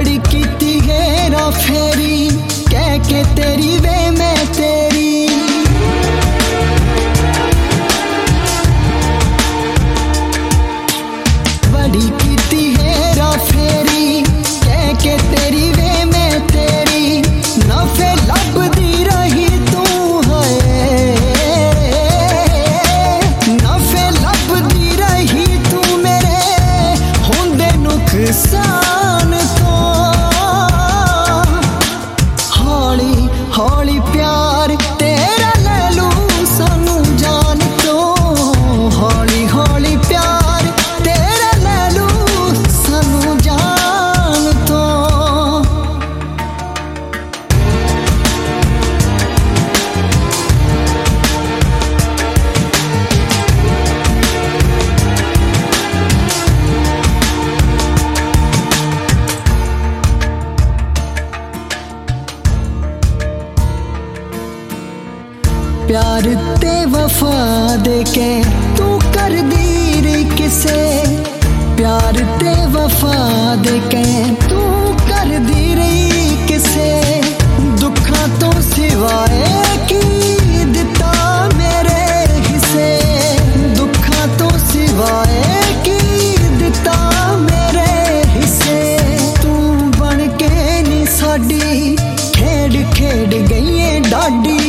बड़ी कीती हेरा फेरी कह के तेरी वे मैं तेरी। बड़ी कीती हेरा फेरी कह के तेरी वे मैं तेरी। नफे लभदी रही तू है, नफे लभदी रही तू मेरे होंदे नुकसान तो। हौली हौली प्यार तेरा ले लू सानू जान तो। हौली हौली प्यार तेरा ले लू सानू जान तो। प्यार ते वफा दे के तू कर दी रे किसे। प्यार ते वफा दे के तू कर दी रही किसे। दुखा तो सिवाए की दिता मेरे हिस्से। दुखा तो सिवाए की दिता मेरे हिस्से। तू बन के नी साडी खेड खेड गई है डाडी।